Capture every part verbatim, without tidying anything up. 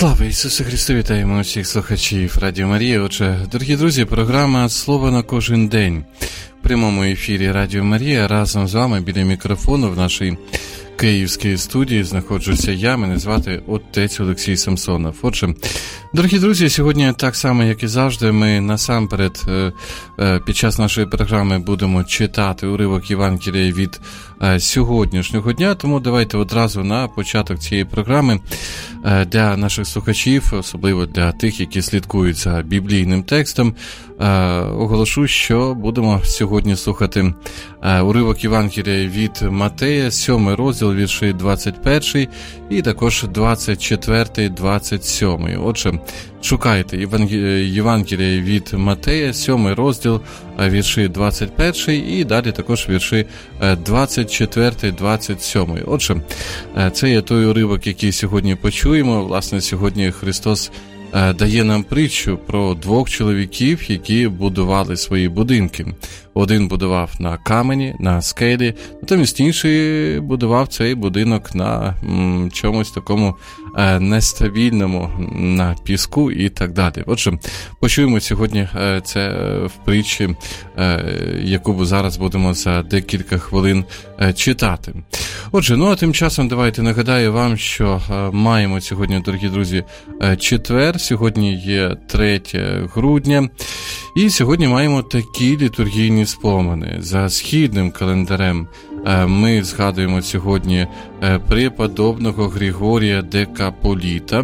Слава Ісусу Христу, вітаємо усіх слухачів Радіо Марія. Отже, дорогі друзі, програма «Слово на кожен день». В прямому ефірі Радіо Марія разом з вами біля мікрофону в нашій київській студії знаходжуся я, мене звати отець Олексій Самсонов. Отже, дорогі друзі, сьогодні так само, як і завжди, ми насамперед під час нашої програми будемо читати уривок Євангелія від сьогоднішнього дня, тому давайте одразу на початок цієї програми для наших слухачів, особливо для тих, які слідкують за біблійним текстом, оголошу, що будемо сьогодні слухати уривок Євангелія від Матея, сьомий розділ, вірші двадцять перший і також двадцять четвертий, двадцять сьомий. Отже, шукайте Євангелія від Матея, сьомий розділ, вірші двадцять перший і далі також вірші двадцять четвертий, двадцять сьомий. Отже, це є той уривок, який сьогодні почуємо. Власне, сьогодні Христос дає нам притчу про двох чоловіків, які будували свої будинки. Один будував на камені, на скелі, натомість інший будував цей будинок на м, чомусь такому е, нестабільному, на піску і так далі. Отже, почуємо сьогодні е, це в притчі, е, яку зараз будемо за декілька хвилин е, читати. Отже, ну а тим часом давайте нагадаю вам, що е, маємо сьогодні, дорогі друзі, е, четвер, сьогодні є третє грудня, і сьогодні маємо такі літургійні спомини. За східним календарем ми згадуємо сьогодні преподобного Григорія Декаполіта,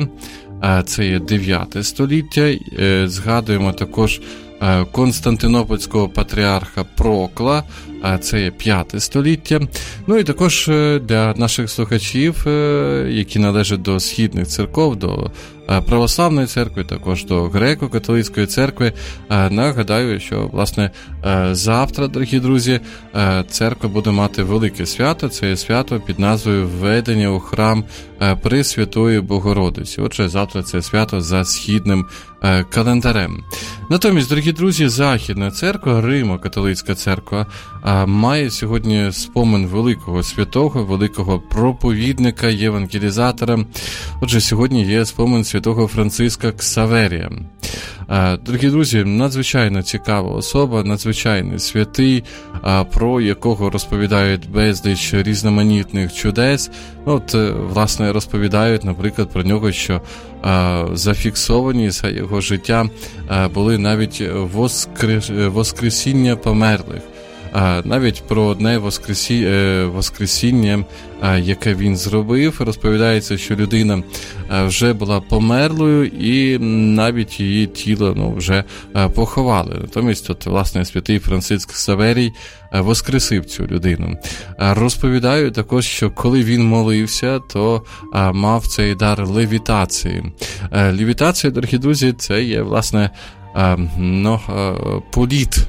це є дев'яте століття. Згадуємо також Константинопольського патріарха Прокла, це є п'яте століття. Ну і також для наших слухачів, які належать до східних церков, до православної церкви, також до греко-католицької церкви, нагадаю, що, власне, завтра, дорогі друзі, церква буде мати велике свято, це є свято під назвою «Введення у храм Пресвятої Богородиці». Отже, завтра це свято за східним календарем. Натомість, дорогі друзі, Західна церква, Римо-католицька церква, має сьогодні спомин великого святого, великого проповідника, євангелізатора. Отже, сьогодні є спомин святого Франциска Ксаверія. Дорогі друзі, надзвичайно цікава особа, надзвичайний святий, про якого розповідають безліч різноманітних чудес. От, власне, розповідають, наприклад, про нього, що зафіксовані за його життя були навіть воскрес... воскресіння померлих. Навіть про одне воскресі... воскресіння, яке він зробив, розповідається, що людина вже була померлою і навіть її тіло ну, вже поховали. Натомість, от, власне, святий Франциск Ксаверій воскресив цю людину. Розповідаю також, що коли він молився, то мав цей дар левітації. Левітація, дорогі друзі, це є, власне, ну, політ.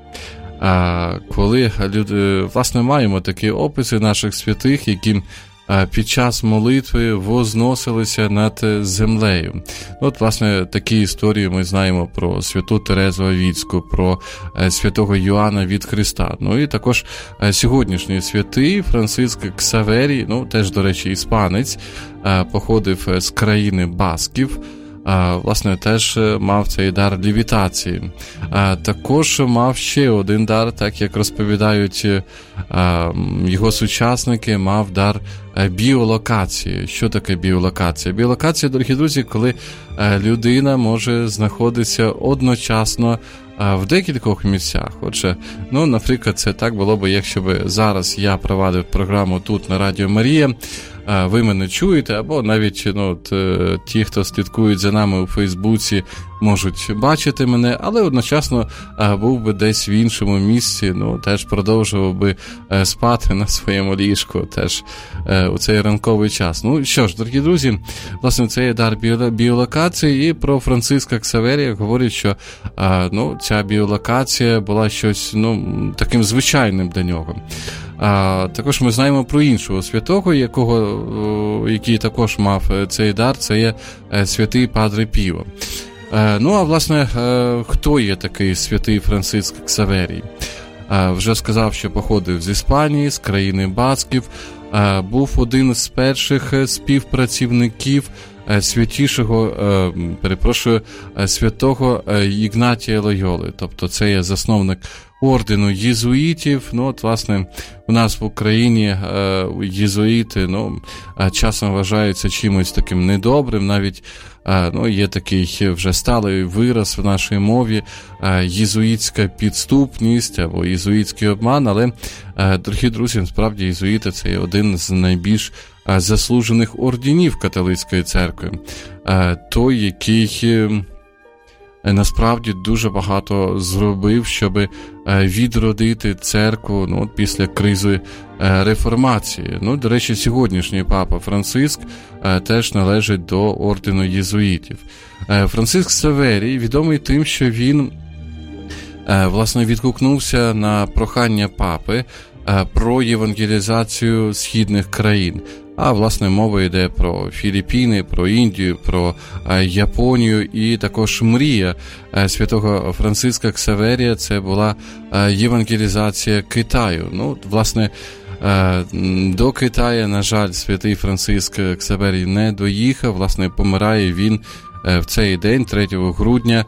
Коли люди, власне, маємо такі описи наших святих, які під час молитви возносилися над землею. От, власне, такі історії ми знаємо про святу Терезу Аввійську, про святого Йоанна від Христа. Ну і також сьогоднішній святий Франциск Ксаверій, ну теж, до речі, іспанець, походив з країни Басків, власне, теж мав цей дар левітації. Також мав ще один дар, так як розповідають його сучасники, мав дар біолокації. Що таке біолокація? Біолокація, дорогі друзі, коли людина може знаходитися одночасно в декількох місцях. Отже, ну, наприклад, це так було б, якщо б зараз я провадив програму тут на Радіо Марія, ви мене чуєте, або навіть ну, от, ті, хто слідкують за нами у Фейсбуці, можуть бачити мене, але одночасно був би десь в іншому місці, ну, теж продовжував би спати на своєму ліжку, теж у цей ранковий час. Ну, що ж, дорогі друзі, власне, це є дар біолокації, і про Франциска Ксаверія говорять, що ну, ця біолокація була щось, ну, таким звичайним для нього. А, також ми знаємо про іншого святого, якого, який також мав цей дар, це є святий Падре Піо. А, ну, а власне, хто є такий святий Франциск Ксаверій? А, вже сказав, що походив з Іспанії, з країни Басків, а, був один з перших співпрацівників святішого, перепрошую, святого Ігнатія Лойоли. Тобто це є засновник ордену єзуїтів. Ну, от, власне, у нас в Україні єзуїти, ну, часом вважаються чимось таким недобрим, навіть ну, є такий вже сталий вираз в нашій мові єзуїтська підступність або єзуїтський обман, але, дорогі друзі, насправді єзуїти – це один з найбільш заслужених орденів католицької церкви. Той, який насправді дуже багато зробив, щоб відродити церкву, ну, після кризи реформації. Ну, до речі, сьогоднішній папа Франциск теж належить до ордену єзуїтів. Франциск Саверій відомий тим, що він, власне, відгукнувся на прохання папи про євангелізацію східних країн. А, власне, мова йде про Філіппіни, про Індію, про Японію, і також мрія святого Франциска Ксаверія – це була євангелізація Китаю. Ну, власне, до Китаю, на жаль, святий Франциск Ксаверій не доїхав. Власне, помирає він в цей день, третього грудня,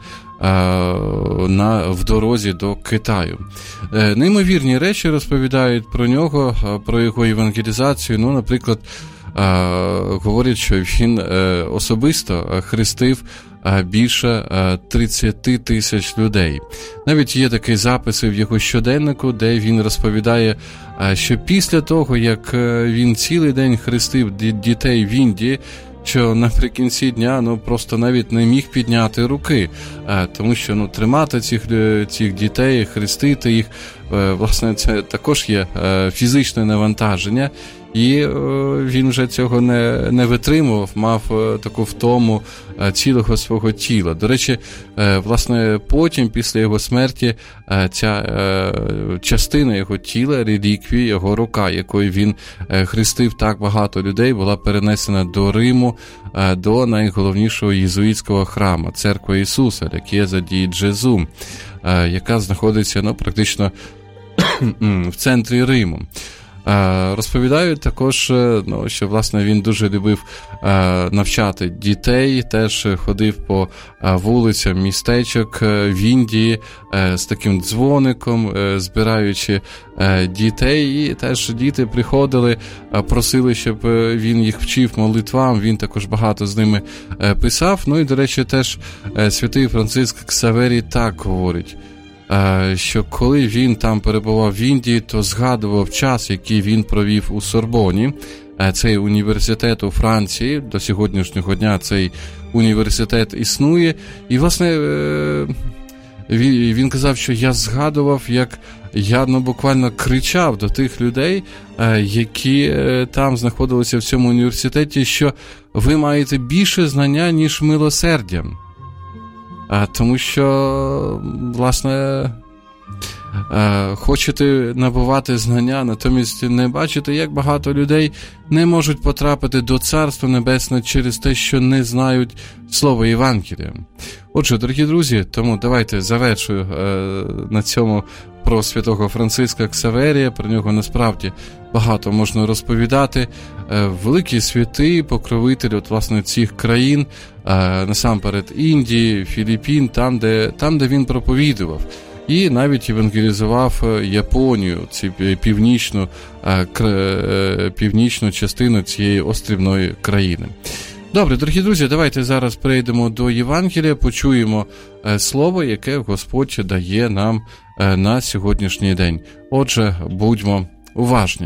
на, в дорозі до Китаю. Неймовірні речі розповідають про нього, про його евангелізацію. Ну, наприклад, говорять, що він особисто хрестив більше тридцять тисяч людей. Навіть є такі записи в його щоденнику, де він розповідає, що після того, як він цілий день хрестив дітей в Індії, що наприкінці дня, ну, просто навіть не міг підняти руки, тому що, ну, тримати цих, цих дітей, хрестити їх, власне, це також є фізичне навантаження, і він вже цього не, не витримував, мав таку втому цілого свого тіла. До речі, власне, потім, після його смерті, ця частина його тіла, реліквії, його рука, якою він хрестив так багато людей, була перенесена до Риму, до найголовнішого єзуїтського храму, церкви Ісуса, Chiesa di Gesù, яка знаходиться, ну, практично в центрі Риму. Розповідають також, ну, що, власне, він дуже любив навчати дітей, теж ходив по вулицям містечок в Індії з таким дзвоником, збираючи дітей, і теж діти приходили, просили, щоб він їх вчив молитвам, він також багато з ними писав. Ну і, до речі, теж святий Франциск Ксаверій так говорить, що коли він там перебував в Індії, то згадував час, який він провів у Сорбоні. Цей університет у Франції, до сьогоднішнього дня цей університет існує. І, власне, він казав, що я згадував, як я, ну, буквально кричав до тих людей, які там знаходилися в цьому університеті, що ви маєте більше знання, ніж милосердя. Тому що, власне, хочете набувати знання, натомість не бачите, як багато людей не можуть потрапити до Царства Небесного через те, що не знають Слово Євангелія. Отже, дорогі друзі, тому давайте завершую на цьому про святого Франциска Ксаверія. Про нього насправді багато можна розповідати. Великий святий, покровитель, от, власне, цих країн, насамперед Індії, Філіппін, там де, там, де він проповідував. І навіть евангелізував Японію, цю північну, північну частину цієї острівної країни. Добре, дорогі друзі, давайте зараз перейдемо до Євангелія, почуємо слово, яке Господь дає нам на сьогоднішній день. Отже, будьмо уважні.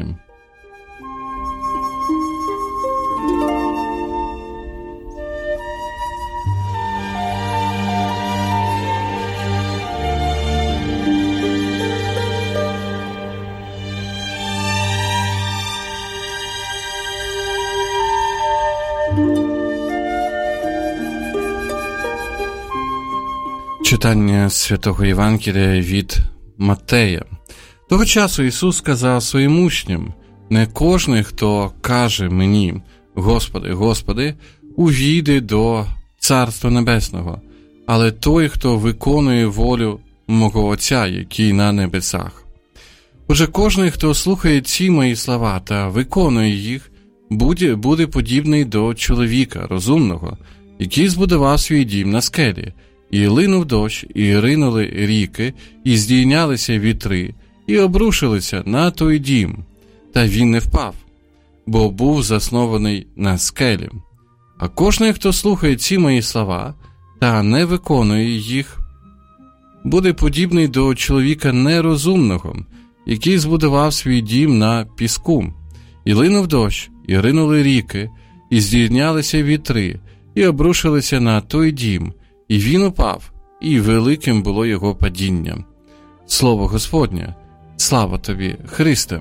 Читання Святого Євангелія від Маттея. Того часу Ісус сказав своїм учням: «Не кожний, хто каже мені, Господи, Господи, увійде до Царства Небесного, але той, хто виконує волю мого Отця, який на небесах. Отже, кожний, хто слухає ці мої слова та виконує їх, буде, буде подібний до чоловіка розумного, який збудував свій дім на скелі. І линув дощ, і ринули ріки, і здійнялися вітри, і обрушилися на той дім. Та він не впав, бо був заснований на скелі. А кожний, хто слухає ці мої слова та не виконує їх, буде подібний до чоловіка нерозумного, який збудував свій дім на піску. І линув дощ, і ринули ріки, і здійнялися вітри, і обрушилися на той дім, і він упав, і великим було його падіння. Слово Господнє, слава тобі, Христе!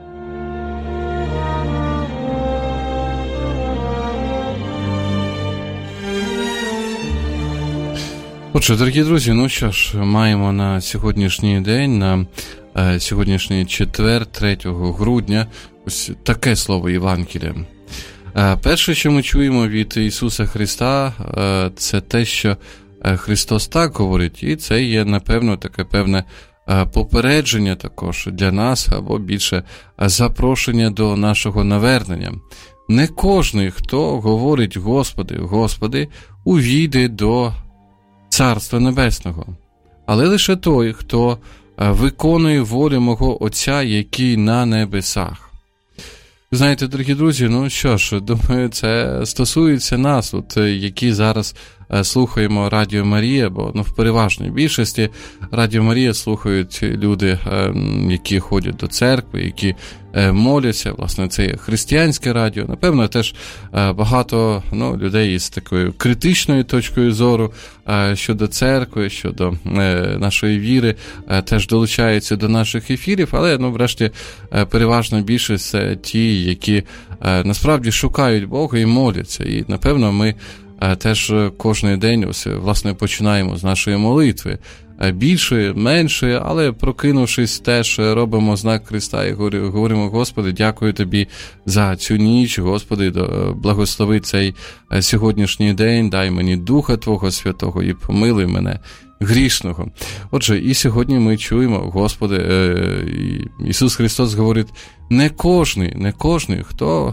Отже, дорогі друзі, ну що ж, маємо на сьогоднішній день, на е, сьогоднішній четвер, третього грудня, ось таке слово Євангелія. Е, перше, що ми чуємо від Ісуса Христа, е, це те, що Христос так говорить, і це є, напевно, таке певне е, попередження також для нас, або більше запрошення до нашого навернення. Не кожний, хто говорить «Господи, Господи», увійде до Царства Небесного, але лише той, хто виконує волю мого Отця, який на небесах. Знаєте, дорогі друзі, ну що ж, думаю, це стосується нас, от, які зараз слухаємо Радіо Марія, бо ну, в переважній більшості Радіо Марія слухають люди, які ходять до церкви, які моляться, власне, це є християнське радіо. Напевно, теж багато ну, людей із такою критичною точкою зору щодо церкви, щодо нашої віри, теж долучаються до наших ефірів, але, ну, врешті, переважна більшість це ті, які насправді шукають Бога і моляться. І, напевно, ми теж кожен день, ось, власне, починаємо з нашої молитви. Більшої, меншої, але прокинувшись, теж робимо знак Христа і говоримо: Господи, дякую Тобі за цю ніч, Господи, благослови цей сьогоднішній день, дай мені Духа Твого Святого і помилуй мене грішного. Отже, і сьогодні ми чуємо, Господи, Ісус Христос говорить: не кожний, не кожний, хто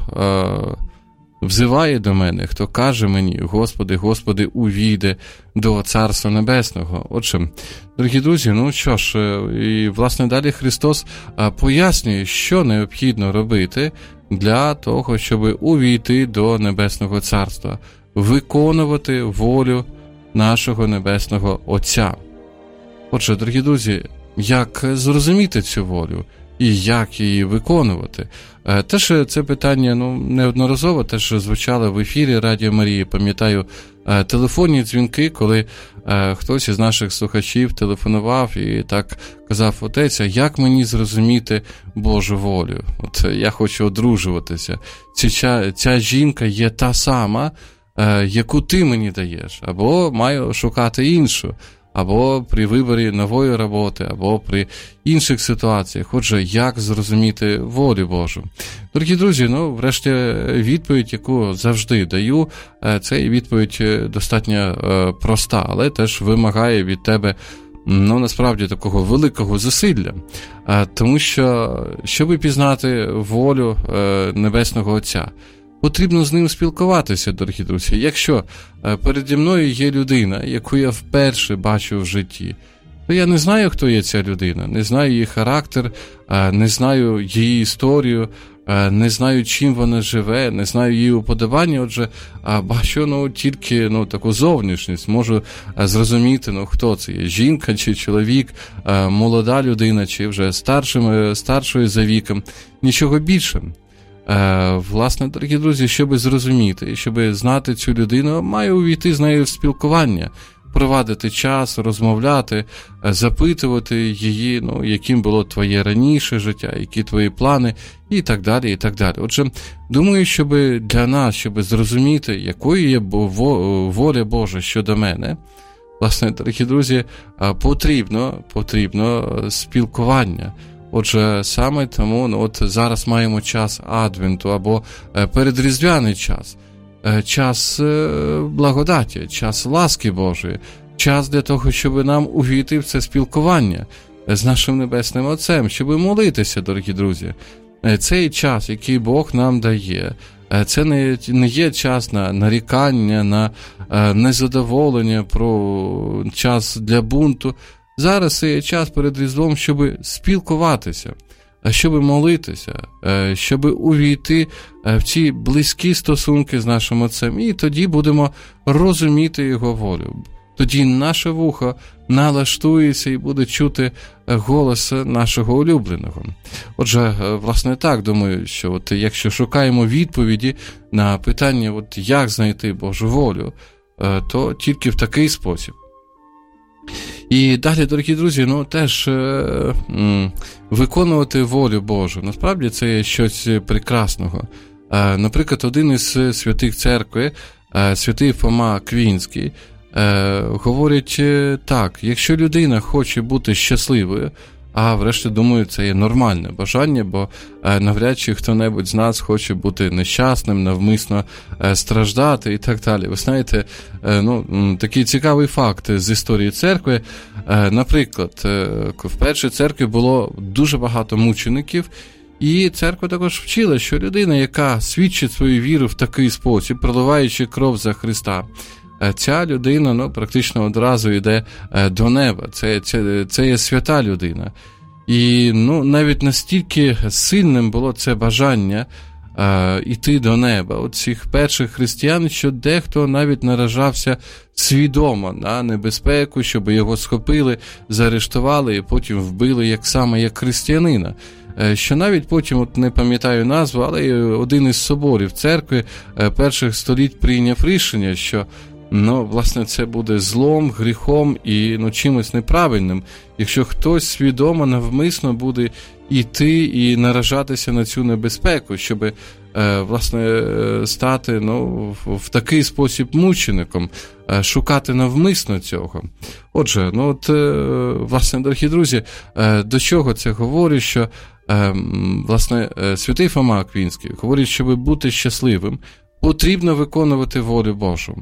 взиває до мене, хто каже мені: Господи, Господи, увійде до Царства Небесного. Отже, дорогі друзі, ну що ж, і власне далі Христос пояснює, що необхідно робити для того, щоб увійти до Небесного Царства, виконувати волю нашого Небесного Отця. Отже, дорогі друзі, як зрозуміти цю волю? І як її виконувати? Теж це питання ну, неодноразово теж звучало в ефірі Радіо Марії. Пам'ятаю телефонні дзвінки, коли хтось із наших слухачів телефонував і так казав: отець, а як мені зрозуміти Божу волю? От я хочу одружуватися. Ця, ця жінка є та сама, яку ти мені даєш, або маю шукати іншу, або при виборі нової роботи, або при інших ситуаціях. Отже, як зрозуміти волю Божу? Дорогі друзі, ну, врешті, відповідь, яку завжди даю, це відповідь достатньо проста, але теж вимагає від тебе, ну, насправді, такого великого зусилля. Тому що, щоб пізнати волю Небесного Отця, потрібно з ним спілкуватися, дорогі друзі. Якщо переді мною є людина, яку я вперше бачу в житті, то я не знаю, хто є ця людина, не знаю її характер, не знаю її історію, не знаю, чим вона живе, не знаю її уподобання, отже, бачу ну, тільки ну, таку зовнішність, можу зрозуміти, ну, хто це є, жінка чи чоловік, молода людина, чи вже старшим, старшою за віком, нічого більше. Власне, дорогі друзі, щоб зрозуміти, щоб знати цю людину, маю увійти з нею в спілкування, провадити час, розмовляти, запитувати її, ну, яким було твоє раніше життя, які твої плани, і так далі, і так далі. Отже, думаю, щоб для нас, щоб зрозуміти, якою є воля Божа щодо мене, власне, дорогі друзі, потрібно, потрібно спілкування. Отже, саме тому ну, от зараз маємо час Адвенту або передріздвяний час, час благодаті, час ласки Божої, час для того, щоб нам увійти в це спілкування з нашим Небесним Отцем, щоб молитися, дорогі друзі. Цей час, який Бог нам дає, Це не, не є час на нарікання, на незадоволення, про час для бунту. Зараз є час перед Різдвом, щоб спілкуватися, щоб молитися, щоб увійти в ці близькі стосунки з нашим Отцем. І тоді будемо розуміти Його волю. Тоді наше вухо налаштується і буде чути голос нашого улюбленого. Отже, власне, так, думаю, що от якщо шукаємо відповіді на питання, от як знайти Божу волю, то тільки в такий спосіб. І далі, дорогі друзі, ну теж е, м, виконувати волю Божу. Насправді це є щось прекрасного. Е, наприклад, один із святих церкви, е, святий Фома Аквінський, е, говорить е, так: якщо людина хоче бути щасливою, а врешті, думаю, це є нормальне бажання, бо е, навряд чи хто-небудь з нас хоче бути нещасним, навмисно е, страждати і так далі. Ви знаєте, е, ну, такий цікавий факт з історії церкви. Е, наприклад, е, в першій церкві було дуже багато мучеників, і церква також вчила, що людина, яка свідчить свою віру в такий спосіб, проливаючи кров за Христа, ця людина, ну, практично одразу йде до неба. Це, це, це є свята людина. І, ну, навіть настільки сильним було це бажання е, йти до неба от цих перших християн, що дехто навіть наражався свідомо на небезпеку, щоб його схопили, заарештували і потім вбили як саме як християнина. Що навіть потім, от не пам'ятаю назву, але один із соборів церкви перших століть прийняв рішення, що, ну, власне, це буде злом, гріхом і, ну, чимось неправильним, якщо хтось свідомо, навмисно буде йти і наражатися на цю небезпеку, щоб, е, власне, стати, ну, в, в такий спосіб мучеником, е, шукати навмисно цього. Отже, ну, от, е, власне, дорогі друзі, е, до чого це говорить, що, е, власне, святий Фома Аквінський говорить, щоб бути щасливим, потрібно виконувати волю Божу.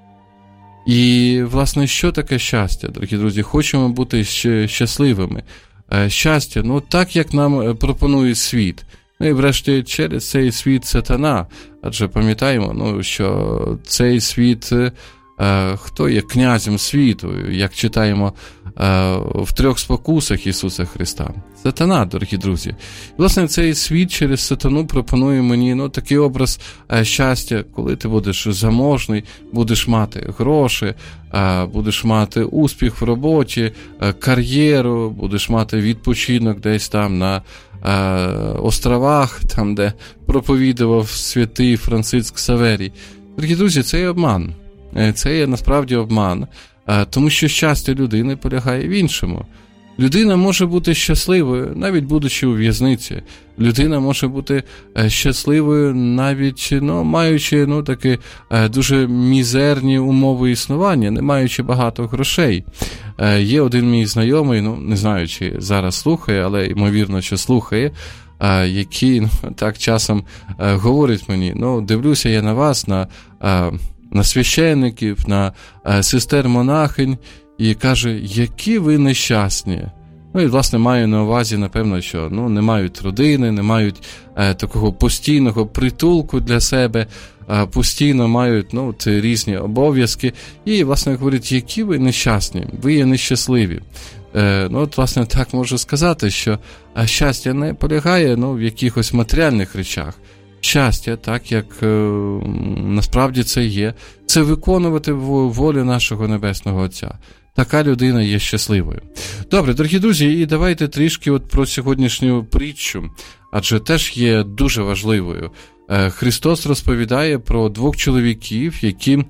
І, власне, що таке щастя, дорогі друзі? Хочемо бути щасливими. Щастя, ну, так, як нам пропонує світ. Ну, і, врешті, через цей світ сатана. Адже пам'ятаємо, ну, що цей світ, е, хто є князем світу, як читаємо е, в трьох спокусах Ісуса Христа. Сатана, дорогі друзі. І, власне, цей світ через сатану пропонує мені, ну, такий образ е, щастя, коли ти будеш заможний, будеш мати гроші, е, будеш мати успіх в роботі, е, кар'єру, будеш мати відпочинок десь там на е, островах, там, де проповідував святий Франциск Саверій. Дорогі друзі, це є обман. Це є насправді обман, тому що щастя людини полягає в іншому. Людина може бути щасливою, навіть будучи у в'язниці. Людина може бути щасливою, навіть, ну, маючи, ну, такі дуже мізерні умови існування, не маючи багато грошей. Є один мій знайомий, ну, не знаю, чи зараз слухає, але ймовірно, що слухає, який, ну, так часом говорить мені: ну, дивлюся я на вас, на... на священників, на е, сестер-монахинь, і каже, які ви нещасні. Ну, і, власне, маю на увазі, напевно, що, ну, не мають родини, не мають е, такого постійного притулку для себе, е, постійно мають, ну, ці різні обов'язки. І, власне, говорить, які ви нещасні, ви є нещасливі. Е, ну, от, власне, так можу сказати, що е, щастя не полягає, ну, в якихось матеріальних речах. Щастя, так, як е, насправді це є, це виконувати волю нашого Небесного Отця. Така людина є щасливою. Добре, дорогі друзі, і давайте трішки от про сьогоднішню притчу, адже теж є дуже важливою. Е, Христос розповідає про двох чоловіків, які,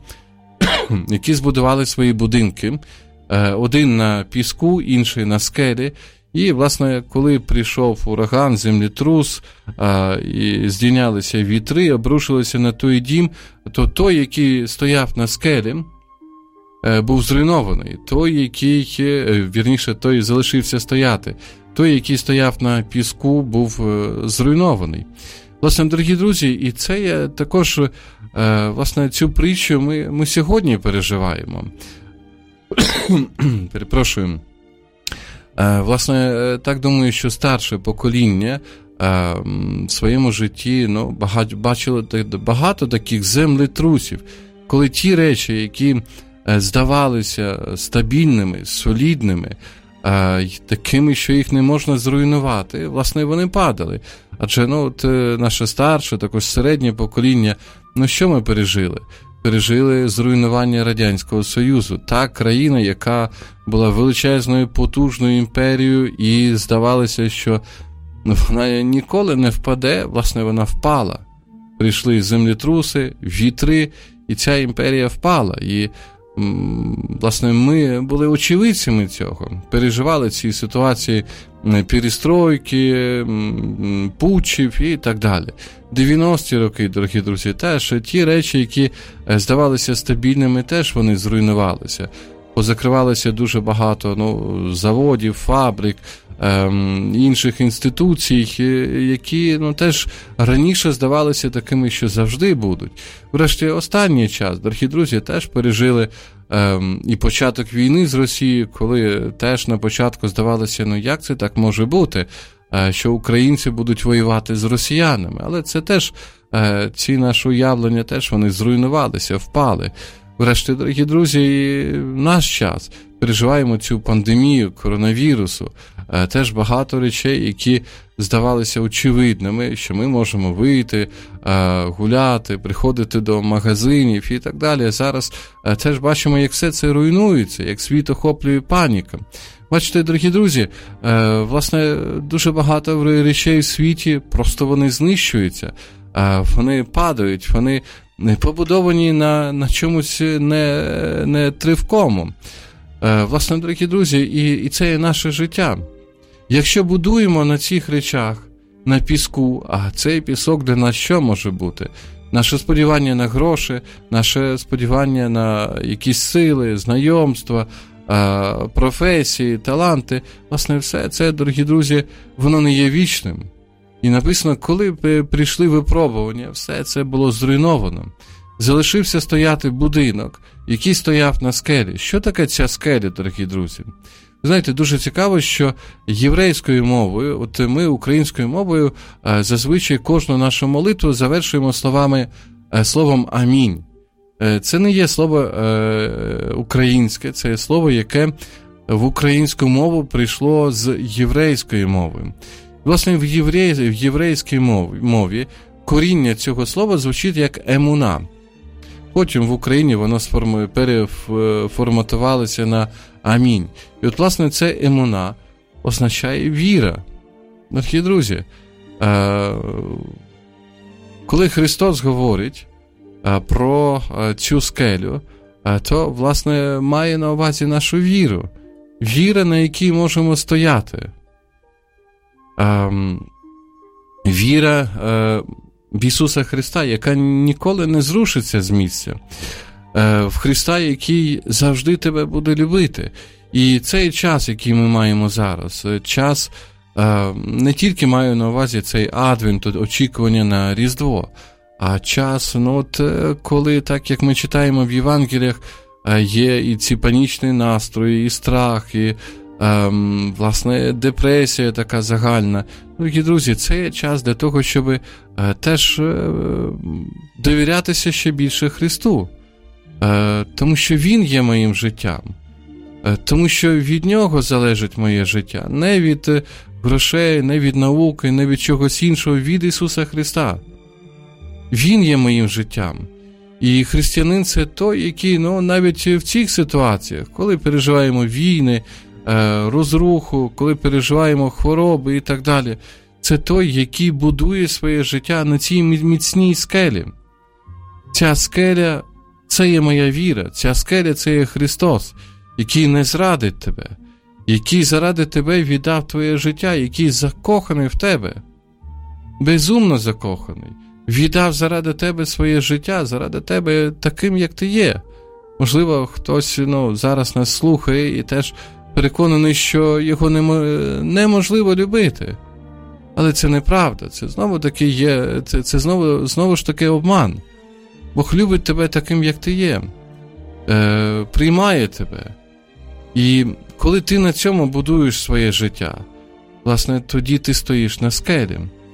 які збудували свої будинки. Е, один на піску, інший на скелі. І, власне, коли прийшов ураган, землетрус, а, і здійнялися вітри, обрушилися на той дім, то той, який стояв на скелі, був зруйнований. Той, який, вірніше, той залишився стояти. Той, який стояв на піску, був зруйнований. Власне, дорогі друзі, і це є також, власне, цю притчу ми, ми сьогодні переживаємо. Перепрошую. Власне, так думаю, що старше покоління в своєму житті ну, багато, бачили багато таких землетрусів, коли ті речі, які здавалися стабільними, солідними, такими, що їх не можна зруйнувати, власне, вони падали. Адже ну, от, наше старше, також середнє покоління, ну що ми пережили? Пережили зруйнування Радянського Союзу. Та країна, яка була величезною, потужною імперією, і здавалося, що ну, вона ніколи не впаде, власне, вона впала. Прийшли землетруси, вітри, і ця імперія впала. І, власне, ми були очевидцями цього. Переживали ці ситуації перестройки, путчів і так далі. дев'яності роки, дорогі друзі, теж ті речі, які здавалися стабільними, теж вони зруйнувалися. Позакривалося дуже багато ну, заводів, фабрик, ем, інших інституцій, які ну, теж раніше здавалися такими, що завжди будуть. Врешті, останній час, дорогі друзі, теж пережили ем, і початок війни з Росією, коли теж на початку здавалося, ну як це так може бути, е, що українці будуть воювати з росіянами. Але це теж, е, ці наші уявлення теж вони зруйнувалися, впали. Врешті, дорогі друзі, наш час. Переживаємо цю пандемію коронавірусу. Теж багато речей, які здавалися очевидними, що ми можемо вийти, гуляти, приходити до магазинів і так далі. Зараз теж бачимо, як все це руйнується, як світ охоплює паніка. Бачите, дорогі друзі, власне, дуже багато речей в світі, просто вони знищуються, вони падають, вони побудовані на, на чомусь не, не тривкому. Е, власне, дорогі друзі, і, і це є наше життя. Якщо будуємо на цих речах, на піску, а цей пісок для нас що може бути? Наше сподівання на гроші, наше сподівання на якісь сили, знайомства, е, професії, таланти, власне, все це, дорогі друзі, воно не є вічним. І написано, коли прийшли випробування, все це було зруйновано. Залишився стояти будинок, який стояв на скелі. Що таке ця скеля, дорогі друзі? Ви знаєте, дуже цікаво, що єврейською мовою, от ми українською мовою зазвичай кожну нашу молитву завершуємо словами, словом «Амінь». Це не є слово е, українське, це є слово, яке в українську мову прийшло з єврейської мови. Власне, в, єврей, в єврейській мові, мові коріння цього слова звучить як емуна. Потім в Україні воно переформатувалося на амінь. І от, власне, це емуна означає віра. Дорогі друзі, коли Христос говорить про цю скелю, то, власне, має на увазі нашу віру. Віра, на якій можемо стояти. Віра в Ісуса Христа, яка ніколи не зрушиться з місця. В Христа, який завжди тебе буде любити. І цей час, який ми маємо зараз, час, не тільки маю на увазі цей адвент, очікування на Різдво, а час, ну от, коли, так як ми читаємо в Євангеліях, є і ці панічні настрої, і страх, і Ем, власне, депресія така загальна. Дорогі друзі, це є час для того, щоб е, теж е, довірятися ще більше Христу. Е, тому що Він є моїм життям. Е, тому що від Нього залежить моє життя. Не від е, грошей, не від науки, не від чогось іншого, від Ісуса Христа. Він є моїм життям. І християнин – це той, який, ну, навіть в цих ситуаціях, коли переживаємо війни, розруху, коли переживаємо хвороби і так далі, це той, який будує своє життя на цій міцній скелі. Ця скеля – це є моя віра, ця скеля – це є Христос, який не зрадить тебе, який заради тебе віддав твоє життя, який закоханий в тебе, безумно закоханий, віддав заради тебе своє життя, заради тебе таким, як ти є. Можливо, хтось ну, зараз нас слухає і теж переконаний, що його неможливо любити. Але це неправда. Це знову таки є, це, це знову, знову ж таки обман. Бог любить тебе таким, як ти є. Е, приймає тебе. І коли ти на цьому будуєш своє життя, власне, тоді ти стоїш на скелі.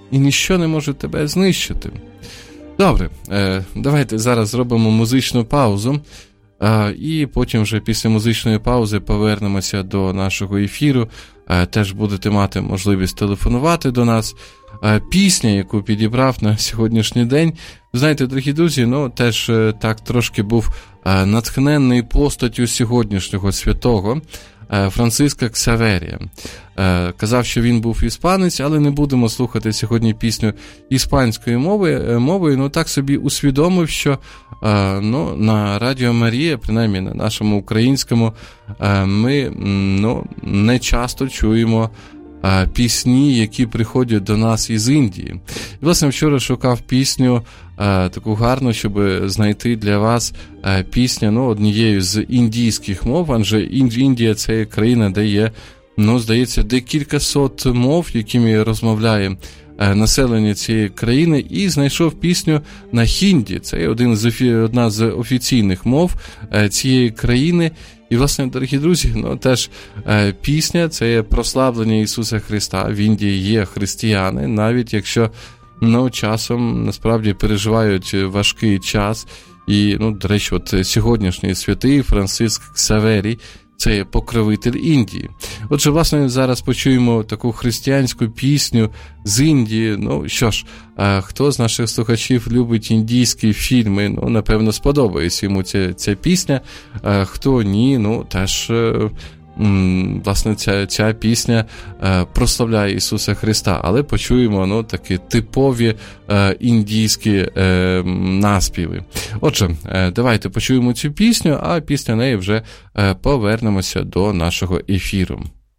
і ніщо не може тебе знищити. Добре, давайте зараз зробимо музичну паузу, і потім вже після музичної паузи повернемося до нашого ефіру. Теж будете мати можливість телефонувати до нас. Пісня, яку підібрав на сьогоднішній день, знаєте, дорогі друзі, ну, теж так трошки був натхненний постаттю сьогоднішнього святого Франциска Ксаверія. Казав, що він був іспанець, але не будемо слухати сьогодні пісню іспанською мовою, мовою, ну так собі усвідомив, що ну, на Радіо Марія, принаймні на нашому українському, ми ну, не часто чуємо пісні, які приходять до нас із Індії. І, власне, вчора шукав пісню а, таку гарну, щоб знайти для вас а, пісню, ну, однією з індійських мов, адже Індія – це країна, де є, ну, здається, декілька сот мов, якими розмовляє а, населення цієї країни, і знайшов пісню на хінді. Це один з, одна з офіційних мов а, цієї країни. І, власне, дорогі друзі, ну, теж е, пісня – це прославлення Ісуса Христа. В Індії є християни, навіть якщо, ну, часом, насправді, переживають важкий час. І, ну, до речі, от сьогоднішній святий Франциск Ксаверій – це покровитель Індії. Отже, власне, зараз почуємо таку християнську пісню з Індії. Ну, що ж, хто з наших слухачів любить індійські фільми, ну, напевно, сподобається йому ця, ця пісня. Хто ні, ну, теж, власне, ця, ця пісня прославляє Ісуса Христа. Але почуємо, ну, такі типові індійські наспіви. Отже, давайте почуємо цю пісню, а після неї вже повернемося до нашого ефіру.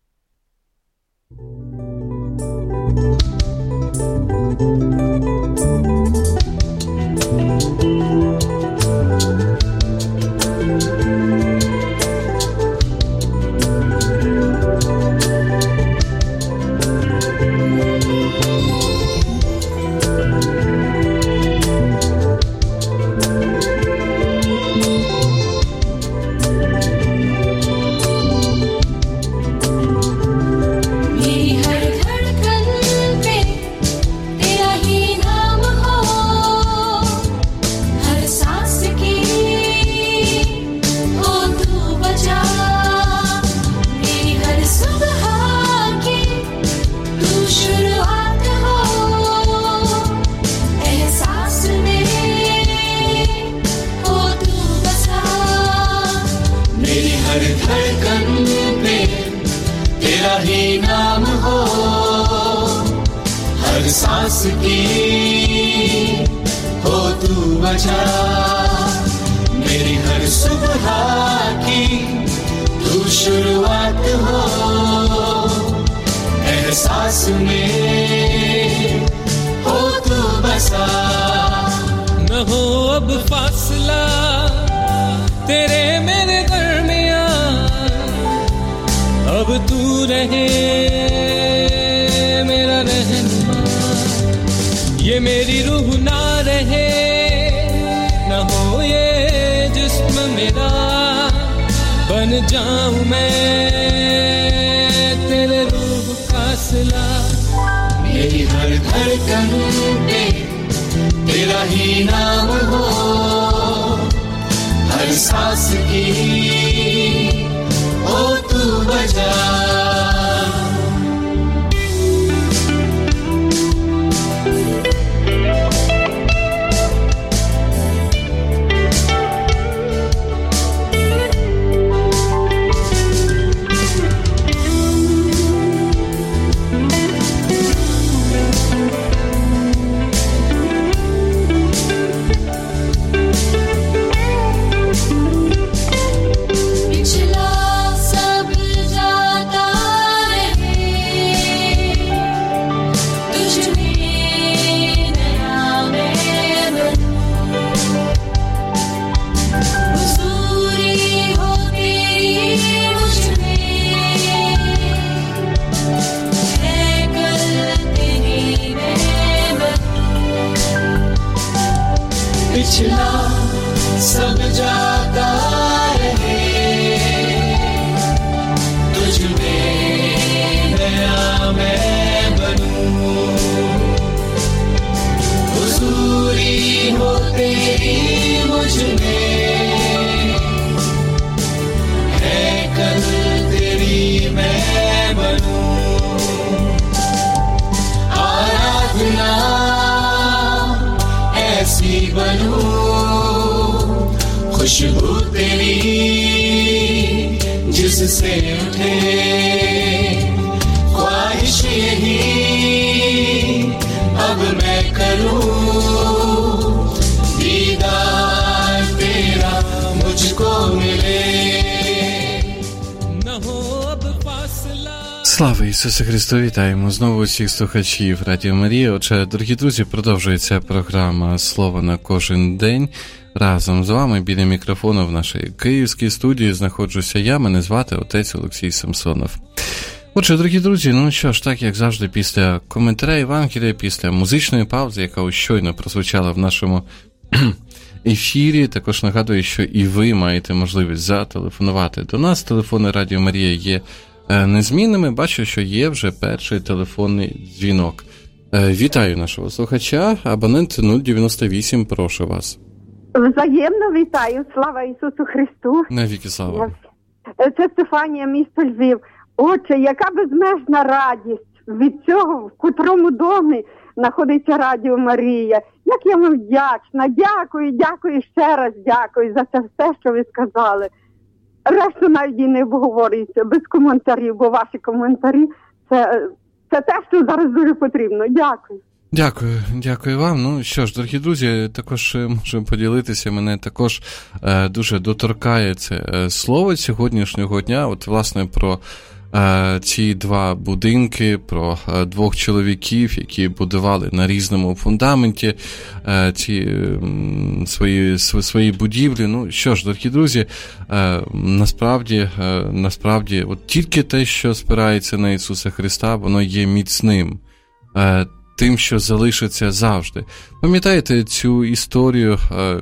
सांस की हो तू वजह, मेरी हर सुबह की तू शुरुआत हो, एहसास में हो तू बसा। न हो अब फासला तेरे मेरे दरमियां, अब तू रहे मेरा रहनुमा। ये मेरी रूह ना रहे, न हो ये जिस्म मेरा, बन जाऊं मैं तेरे रूह का सिला। मेरी हर धड़कन पे तेरा ही नाम हो, हर सांस की हो तू वजह। पिछला सब जाता रहे, तुझ में नया मैं बनूं। हो तेरी मुझ में, है कल तेरी मैं बनूं, आराधना ऐसी बनूं, खुशबू तेरी जिससे उठे, ख्वाहिश यही अब मैं करूं, दीदार तेरा मुझको मिले, न हो अब फासला. Слава Ісусу Христу! Вітаємо знову усіх слухачів Радіо Марія. Отже, дорогі друзі, продовжується програма «Слово на кожен день». Разом з вами біля мікрофону в нашій київській студії знаходжуся я, мене звати отець Олексій Самсонов. Отже, дорогі друзі, ну що ж, так як завжди після коментаря Євангелія, після музичної паузи, яка ось щойно прозвучала в нашому ефірі, також нагадую, що і ви маєте можливість зателефонувати до нас. Телефони Радіо Марія є незмінними. Бачу, що є вже перший телефонний дзвінок. Вітаю нашого слухача, абонент нуль дев'яносто вісім, прошу вас. Взаємно вітаю, слава Ісусу Христу. Навіки слава. Це Стефанія, місто Львів. Отче, яка безмежна радість від цього, в котрому домі знаходиться Радіо Марія. Як я вам вдячна. Дякую, дякую, ще раз дякую за це все, що ви сказали. Решту навіть і не обговорюється, без коментарів, бо ваші коментарі це, це те, що зараз дуже потрібно. Дякую. Дякую, дякую вам. Ну що ж, дорогі друзі, також можу поділитися, мене також е, дуже доторкає це е, слово сьогоднішнього дня, от власне про е, ці два будинки, про е, двох чоловіків, які будували на різному фундаменті е, ці е, свої, свої будівлі. Ну що ж, дорогі друзі, е, насправді, е, насправді, от тільки те, що спирається на Ісуса Христа, воно є міцним. Е, тим, що залишиться завжди. Пам'ятаєте цю історію, е,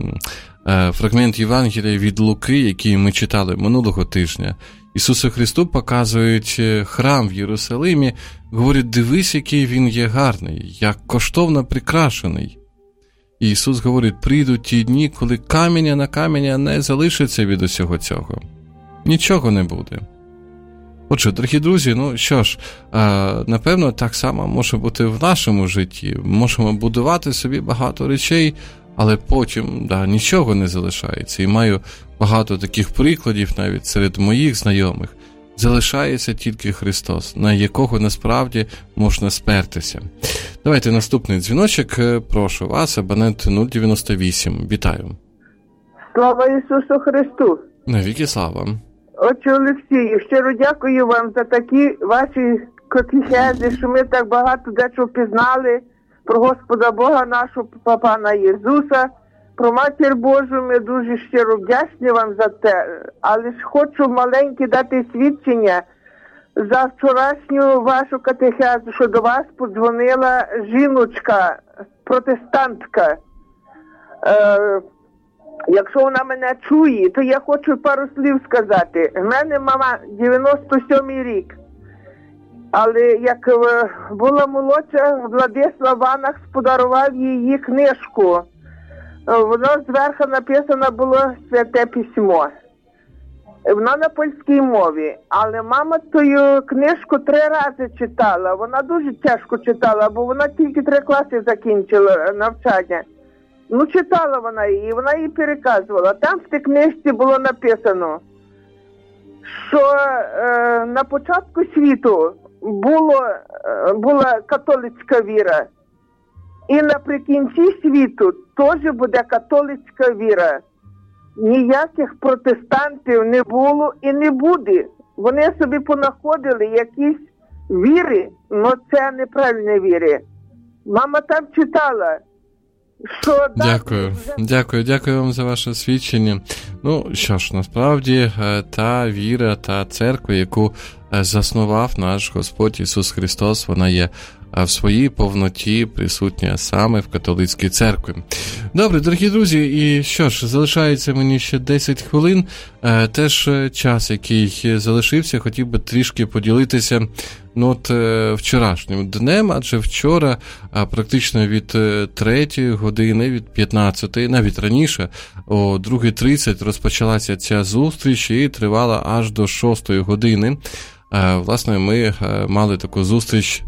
е, фрагмент Євангелія від Луки, який ми читали минулого тижня? Ісусу Христу показують храм в Єрусалимі, говорять, дивись, який він є гарний, як коштовно прикрашений. І Ісус говорить, прийдуть ті дні, коли каменя на каменя не залишиться від усього цього. Нічого не буде. Отже, дорогі друзі, ну що ж, напевно, так само може бути в нашому житті. Можемо будувати собі багато речей, але потім да, нічого не залишається. І маю багато таких прикладів навіть серед моїх знайомих. Залишається тільки Христос, на якого насправді можна спертися. Давайте наступний дзвіночок. Прошу вас, абонент нуль дев'яносто вісім. Вітаю. Слава Ісусу Христу! Навіки слава! Отче Олексію, щиро дякую вам за такі ваші катехези, що ми так багато дечого пізнали про Господа Бога нашого, Пана Ісуса, про Матір Божу. Ми дуже щиро вдячні вам за те. Але ж хочу маленьке дати свідчення за вчорашню вашу катехезу, що до вас подзвонила жіночка, протестантка. Е- Якщо вона мене чує, то я хочу пару слів сказати. В мене мама дев'яносто сьомий рік. Але як була молодша, Владислав Ванах подарував її книжку. Воно зверху написано було Святе Письмо. Вона на польській мові. Але мама ту книжку три рази читала. Вона дуже тяжко читала, бо вона тільки три класи закінчила навчання. Ну, читала вона її, вона її переказувала. Там в тій книжці було написано, що е, на початку світу було, е, була католицька віра. І наприкінці світу теж буде католицька віра. Ніяких протестантів не було і не буде. Вони собі понаходили якісь віри, але це неправильні віри. Мама там читала, що... Дякую, дякую, дякую вам за ваше свідчення. Ну, що ж, насправді, та віра, та церква, яку заснував наш Господь Ісус Христос, вона є в своїй повноті присутня саме в католицькій церкві. Добре, дорогі друзі, і що ж, залишається мені ще десять хвилин. Теж час, який залишився, хотів би трішки поділитися ну, от, вчорашнім днем, адже вчора практично від третьої години, від п'ятнадцятої, навіть раніше, о друга тридцять розпочалася ця зустріч і тривала аж до шостої години. Власне, ми мали таку зустріч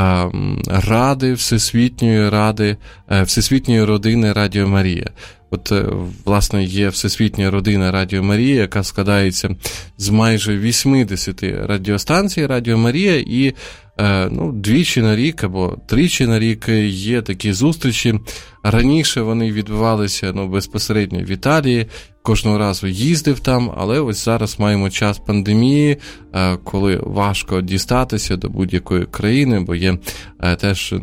Ради, Всесвітньої Ради, Всесвітньої родини Радіо Марія. От, власне, є Всесвітня родина Радіо Марія, яка складається з майже вісімдесят радіостанцій Радіо Марія, і ну, двічі на рік або тричі на рік є такі зустрічі. Раніше вони відбувалися ну, безпосередньо в Італії, кожного разу їздив там, але ось зараз маємо час пандемії, коли важко дістатися до будь-якої країни, бо є теж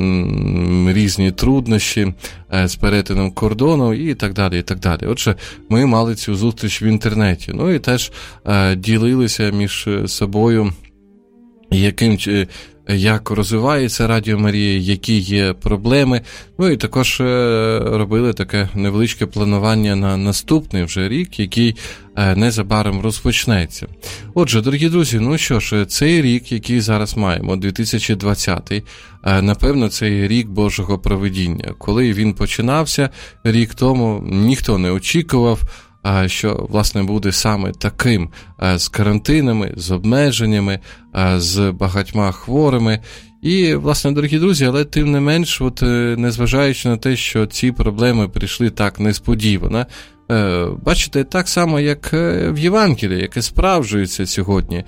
різні труднощі з перетином кордону і так далі, і так далі. Отже, ми мали цю зустріч в інтернеті, ну і теж ділилися між собою, яким як розвивається Радіо Марія, які є проблеми. Ну і також робили таке невеличке планування на наступний вже рік, який незабаром розпочнеться. Отже, дорогі друзі, ну що ж, цей рік, який зараз маємо, дві тисячі двадцятий, напевно, це рік Божого провидіння. Коли він починався рік тому, ніхто не очікував, що, власне, буде саме таким, з карантинами, з обмеженнями, з багатьма хворими. І, власне, дорогі друзі, але тим не менш, от, незважаючи на те, що ці проблеми прийшли так несподівано, бачите, так само, як в Євангелії, яке справджується сьогодні.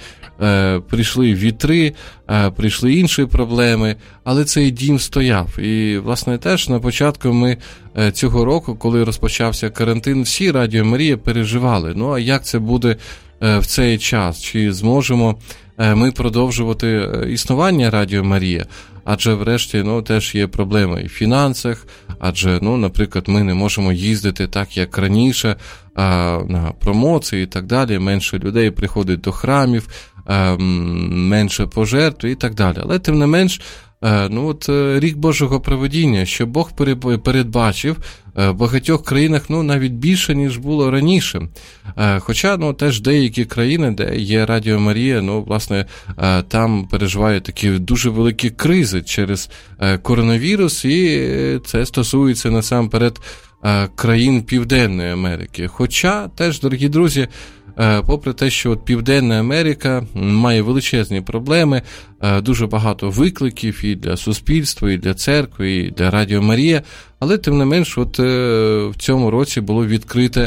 Прийшли вітри, прийшли інші проблеми, але цей дім стояв. І, власне, теж на початку ми цього року, коли розпочався карантин, всі Радіо Марія переживали. Ну, а як це буде в цей час? Чи зможемо ми продовжувати існування Радіо Марія? Адже, врешті, ну, теж є проблеми і в фінансах, адже, ну, наприклад, ми не можемо їздити так, як раніше, а, на промоції і так далі, менше людей приходить до храмів, а, менше пожертв і так далі. Але, тим не менш, ну, от, рік Божого провидіння, що Бог передбачив в багатьох країнах, ну, навіть більше, ніж було раніше. Хоча, ну, теж деякі країни, де є Радіо Марія, ну, власне, там переживають такі дуже великі кризи через коронавірус, і це стосується насамперед країн Південної Америки. Хоча, теж, дорогі друзі, попри те, що от Південна Америка має величезні проблеми, дуже багато викликів і для суспільства, і для церкви, і для Радіо Марія, але тим не менш от в цьому році було відкрите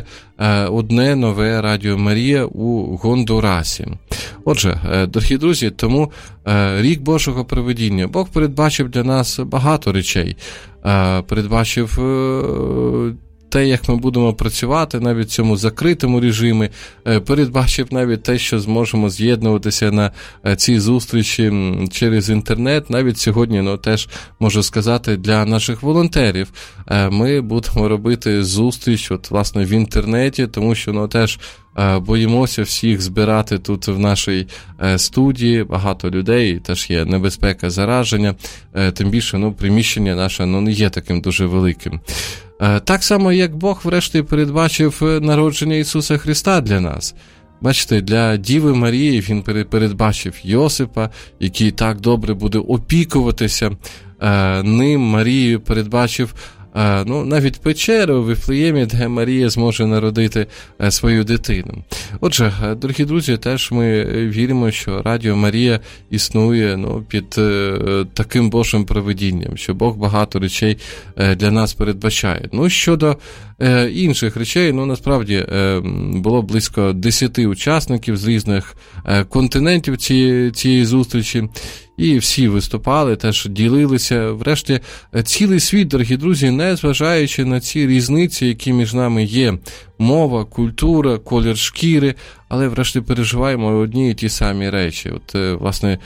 одне нове Радіо Марія у Гондурасі. Отже, дорогі друзі, тому рік Божого провидіння. Бог передбачив для нас багато речей. Передбачив те, як ми будемо працювати навіть в цьому закритому режимі, передбачив навіть те, що зможемо з'єднуватися на ці зустрічі через інтернет. Навіть сьогодні, ну, теж можу сказати, для наших волонтерів ми будемо робити зустріч, от, власне, в інтернеті, тому що, ну, теж боїмося всіх збирати тут в нашій студії, багато людей, теж є небезпека зараження, тим більше, ну, приміщення наше, ну, не є таким дуже великим. Так само, як Бог врешті передбачив народження Ісуса Христа для нас. Бачите, для Діви Марії він передбачив Йосипа, який так добре буде опікуватися ним. Марією передбачив ну, навіть печеру в Вифлеємі, де Марія зможе народити свою дитину. Отже, дорогі друзі, теж ми віримо, що Радіо Марія існує ну, під е, таким Божим провидінням, що Бог багато речей е, для нас передбачає. Ну, щодо е, інших речей, ну, насправді, е, було близько десяти учасників з різних е, континентів цієї, цієї зустрічі, і всі виступали, теж ділилися. Врешті, цілий світ, дорогі друзі, не зважаючи на ці різниці, які між нами є, мова, культура, колір шкіри, але врешті переживаємо одні і ті самі речі. От, власне,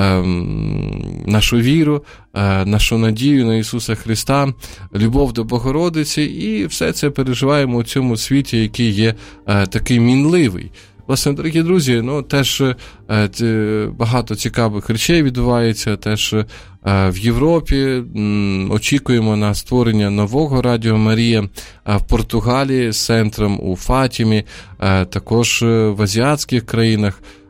нашу віру, нашу надію на Ісуса Христа, любов до Богородиці, і все це переживаємо у цьому світі, який є такий мінливий. Власне, дорогі друзі, ну, теж е, багато цікавих речей відбувається, теж е, в Європі м, очікуємо на створення нового Радіо Марія е, в Португалії з центром у Фатімі, е, також в азіатських країнах.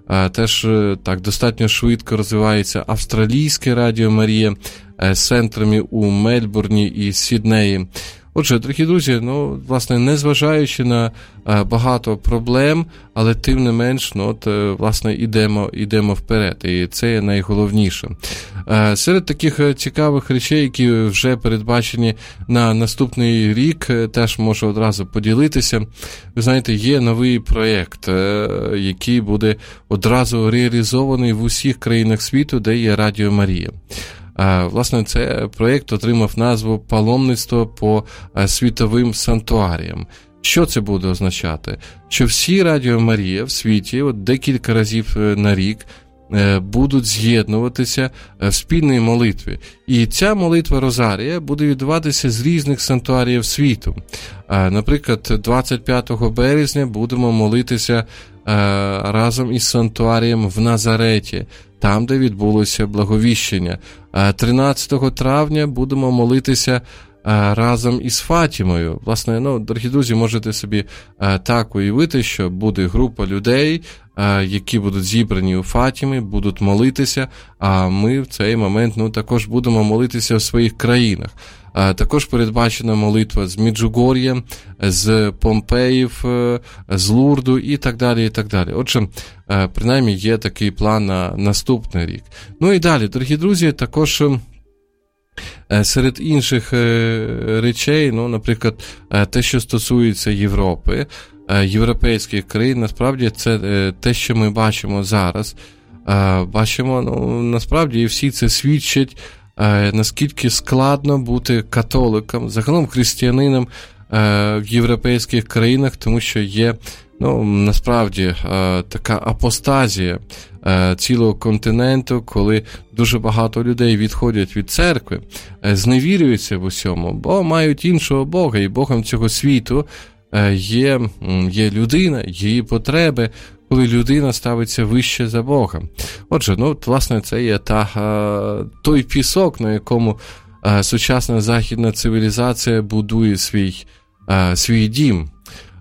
Теж так достатньо швидко розвивається австралійське Радіо Марія з центрами у Мельбурні і Сіднеї. Отже, дорогі друзі, ну, власне, незважаючи на а, багато проблем, але тим не менш, ну, от, власне, ідемо, ідемо вперед, і це є найголовніше. А, серед таких цікавих речей, які вже передбачені на наступний рік, теж можу одразу поділитися. Ви знаєте, є новий проєкт, який буде одразу реалізований в усіх країнах світу, де є Радіо Марія. Власне, цей проєкт отримав назву «Паломництво по світовим санктуаріям». Що це буде означати? Що всі Радіо Марія в світі от декілька разів на рік будуть з'єднуватися в спільній молитві. І ця молитва Розарія буде відбуватися з різних санктуаріїв світу. Наприклад, двадцять п'ятого березня будемо молитися разом із санктуарієм в Назареті, там, де відбулося благовіщення. тринадцятого травня будемо молитися разом із Фатімою. Власне, ну, дорогі друзі, можете собі так уявити, що буде група людей, які будуть зібрані у Фатімі, будуть молитися, а ми в цей момент, ну, також будемо молитися в своїх країнах. Також передбачена молитва з Меджугор'я, з Помпеїв, з Лурду і так далі, і так далі. Отже, принаймні є такий план на наступний рік. Ну і далі, дорогі друзі, також серед інших речей, ну, наприклад, те, що стосується Європи, європейських країн, насправді це те, що ми бачимо зараз. Бачимо, ну, насправді, і всі це свідчать, наскільки складно бути католиком, загалом християнином в європейських країнах, тому що є, ну, насправді, така апостазія цілого континенту, коли дуже багато людей відходять від церкви, зневірюються в усьому, бо мають іншого Бога, і Богом цього світу є, є людина, її потреби, коли людина ставиться вище за Бога. Отже, ну, власне, це є та, той пісок, на якому сучасна західна цивілізація будує свій, свій дім.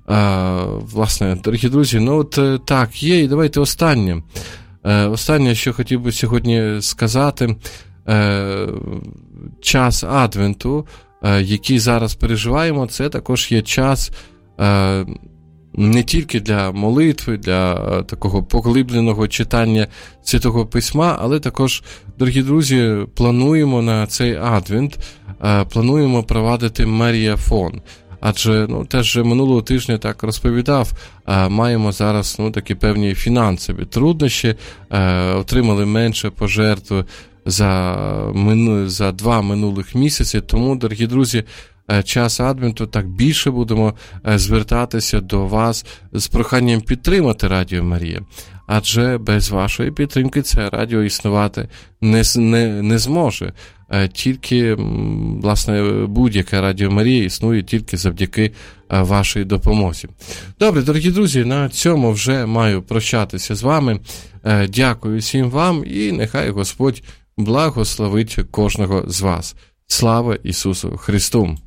Власне, дорогі друзі, ну, от так, є, і давайте останнє. Останнє, що хотів би сьогодні сказати, час Адвенту, який зараз переживаємо, це також є час не тільки для молитви, для такого поглибленого читання Святого Письма, але також, дорогі друзі, плануємо на цей Адвент, плануємо провадити Маріафон. Адже, ну, теж минулого тижня так розповідав, маємо зараз, ну, такі певні фінансові труднощі, отримали менше пожертв за, мину, за два минулих місяці, тому, дорогі друзі, час Адвенту так більше будемо звертатися до вас з проханням підтримати Радіо Марія. Адже без вашої підтримки це радіо існувати не, не, не зможе. Тільки, власне, будь-яке Радіо Марія існує тільки завдяки вашій допомозі. Добре, дорогі друзі, на цьому вже маю прощатися з вами. Дякую всім вам і нехай Господь благословить кожного з вас. Слава Ісусу Христу!